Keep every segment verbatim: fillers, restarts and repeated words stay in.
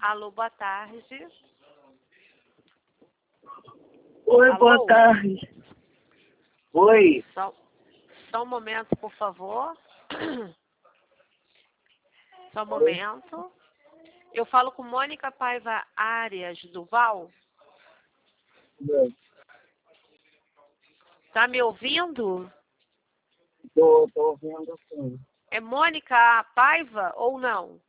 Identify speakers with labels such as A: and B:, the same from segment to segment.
A: Alô, boa tarde.
B: Oi,
A: Alô?
B: boa tarde. Oi.
A: Só, só um momento, por favor. Só um momento. Eu falo com Mônica Paiva Arias Duval.
B: Oi.
A: Tá me ouvindo?
B: Tô, tô ouvindo sim.
A: É Mônica Paiva ou não?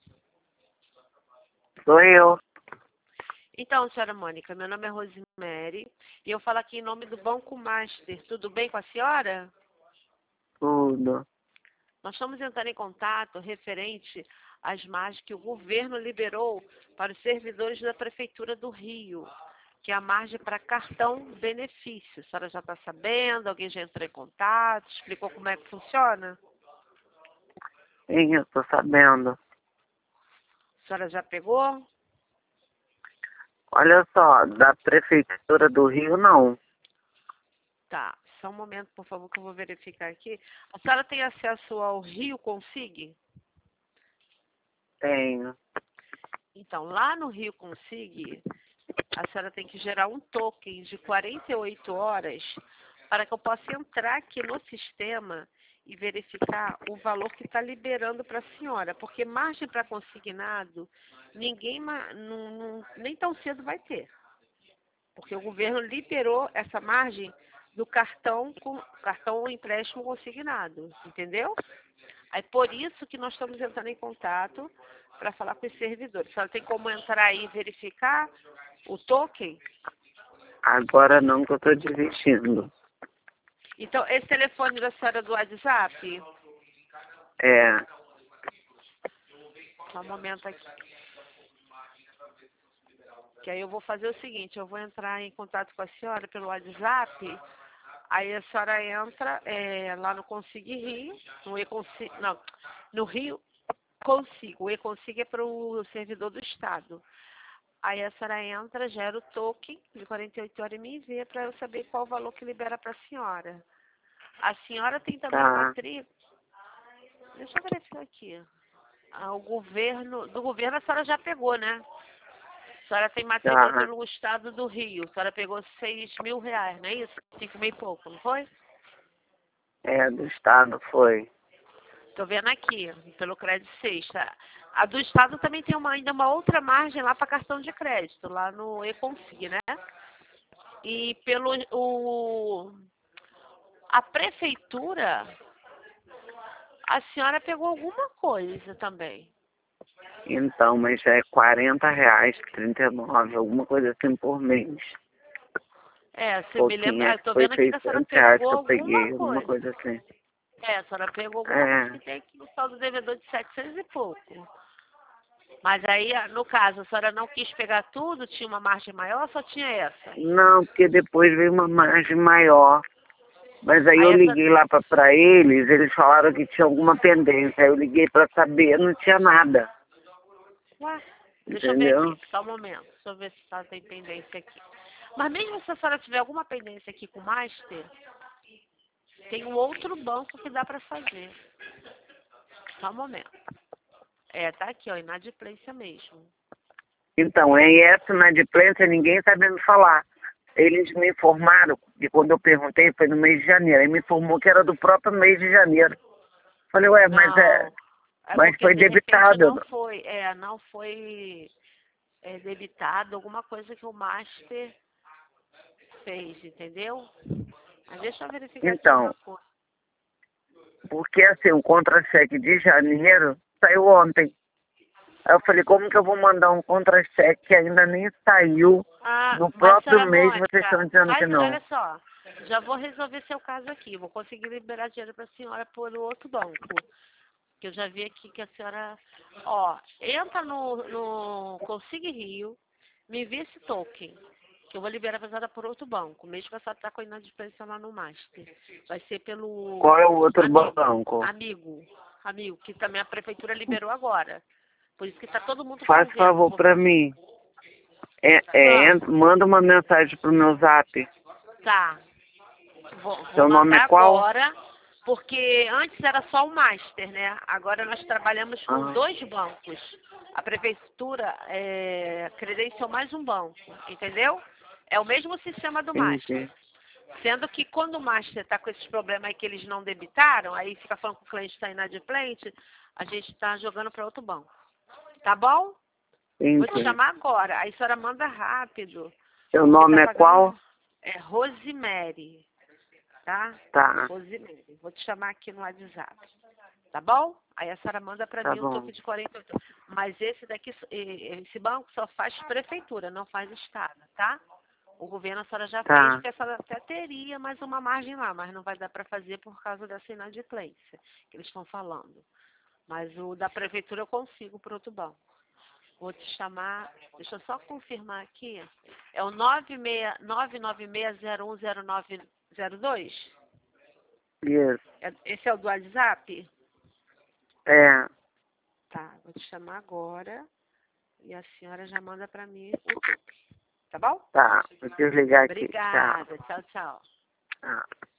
B: Sou eu.
A: Então, senhora Mônica, meu nome é Rosemary e eu falo aqui em nome do Banco Master. Tudo bem com a senhora?
B: Tudo.
A: Nós estamos entrando em contato referente às margens que o governo liberou para os servidores da Prefeitura do Rio, que é a margem para cartão benefício. A senhora já está sabendo? Alguém já entrou em contato? Explicou como é que funciona?
B: Sim, eu tô sabendo.
A: A senhora já pegou?
B: Olha só, da Prefeitura do Rio, não.
A: Tá, só um momento, por favor, que eu vou verificar aqui. A senhora tem acesso ao Rio Consig?
B: Tenho.
A: Então, lá no Rio Consig, a senhora tem que gerar um token de quarenta e oito horas para que eu possa entrar aqui no sistema e verificar o valor que está liberando para a senhora. Porque margem para consignado, ninguém ma- não- não- nem tão cedo vai ter. Porque o governo liberou essa margem do cartão com cartão ou empréstimo consignado, entendeu? Aí por isso que nós estamos entrando em contato para falar com os servidores. A senhora tem como entrar aí e verificar o token?
B: Agora não, que eu tô desistindo.
A: Então, esse telefone da senhora do WhatsApp?
B: É.
A: Só um momento aqui. Que aí eu vou fazer o seguinte, eu vou entrar em contato com a senhora pelo WhatsApp, aí a senhora entra é, lá no Consig Rio, no E-Consig, não, no Rio Consigo. O E-Consig é para o servidor do Estado. Aí a senhora entra, gera o token de quarenta e oito horas e me envia para eu saber qual o valor que libera para a senhora. A senhora tem também
B: Tá.
A: matrícula. Deixa eu verificar aqui. Ah, o governo, do governo a senhora já pegou, né? A senhora tem matrícula
B: Tá.
A: pelo estado do Rio. A senhora pegou seis mil reais, não é isso? Cinco mil e pouco, não foi?
B: É, do Estado foi.
A: Estou vendo aqui, pelo crédito sexta. A do estado também tem uma, ainda uma outra margem lá para cartão de crédito, lá no E-Consig, né? E pelo o, a prefeitura, a senhora pegou alguma coisa também.
B: Então, mas já é quarenta reais, trinta e nove, alguma coisa assim por mês.
A: É, você me
B: Pouquinho,
A: lembra,
B: acho
A: eu
B: que
A: tô
B: foi
A: vendo aqui que a senhora
B: seiscentos reais
A: pegou
B: que eu
A: alguma
B: peguei, alguma
A: coisa.
B: coisa assim.
A: É, a senhora pegou alguma coisa
B: É.
A: que tem aqui no saldo devedor de setecentos e pouco. Mas aí, no caso, a senhora não quis pegar tudo, tinha uma margem maior ou só tinha essa?
B: Não, porque depois veio uma margem maior. Mas aí
A: Aí
B: eu
A: essa...
B: liguei lá pra, pra eles, eles falaram que tinha alguma pendência. Aí eu liguei pra saber, não tinha nada.
A: Ué, deixa eu ver
B: Entendeu?
A: aqui, só um momento. Deixa eu ver se a senhora tem pendência aqui. Mas mesmo se a senhora tiver alguma pendência aqui com o Master, tem um outro banco que dá para fazer. Só um momento. É, tá aqui, ó, inadimplência mesmo.
B: Então, é essa inadimplência, ninguém sabendo falar. Eles me informaram, e quando eu perguntei, foi no mês de janeiro. Aí me informou que era do próprio mês de janeiro. Falei, ué, mas é.
A: Não, é
B: Mas
A: porque
B: foi
A: de repente
B: debitado.
A: não foi, é, não foi é, debitado, alguma coisa que o Master fez, entendeu? Mas deixa eu verificar aqui
B: Então,
A: uma coisa.
B: porque assim, o contra-cheque de janeiro saiu ontem. Aí eu falei, como que eu vou mandar um contra-cheque que ainda nem saiu?
A: Ah,
B: No
A: mas
B: próprio
A: senhora
B: mês vocês estão
A: Mônica,
B: dizendo que
A: faz,
B: não.
A: olha só, já vou resolver seu caso aqui. Vou conseguir liberar dinheiro para a senhora por outro banco. Que eu já vi aqui que a senhora, ó, entra no, no Consig Rio, me envia esse token, que eu vou liberar para a senhora por outro banco, mesmo que a senhora está com a inadimplência lá no Master. Vai ser pelo
B: Qual é o outro
A: amigo,
B: banco?
A: amigo, amigo, que também a prefeitura liberou agora. Por isso que está todo mundo
B: Faz
A: fazendo.
B: favor pra mim. É, é,
A: Ah,
B: entra- manda uma mensagem pro meu zap.
A: tá. Vou, vou
B: Seu nome é
A: mandar
B: qual?
A: agora. Porque antes era só o Master, né? Agora nós trabalhamos com
B: Ah,
A: dois bancos. A prefeitura é, credenciou mais um banco, entendeu? É o mesmo sistema do Master.
B: entendi.
A: Sendo que quando o Master está com esses problemas aí que eles não debitaram, aí fica falando que o cliente está inadimplente, a gente está jogando para outro banco. Tá bom? Vou te
B: Entendi.
A: chamar agora. Aí a senhora manda rápido.
B: Seu
A: Porque
B: nome
A: tá
B: é
A: pagando.
B: qual?
A: É Rosemary, tá?
B: Tá,
A: Rosemary. Vou te chamar aqui no WhatsApp. Tá bom? Aí a senhora manda para
B: tá
A: mim o
B: bom.
A: toque de quarenta e oito. Mas esse daqui, eh, esse banco só faz prefeitura, não faz estado, tá? O governo a senhora já fez,
B: Tá,
A: porque a senhora até teria mais uma margem lá, mas não vai dar para fazer por causa dessa inadimplência que eles estão falando. Mas o da prefeitura eu consigo para outro banco. Vou te chamar, deixa eu só confirmar aqui. É o nove nove seis zero um zero nove zero dois?
B: isso.
A: É- Esse é o do WhatsApp?
B: É,
A: Tá, vou te chamar agora e a senhora já manda para mim o toque. Tá bom?
B: tá. Vou desligar aqui. Tchau.
A: Obrigada. Tchau, tchau.
B: Tchau.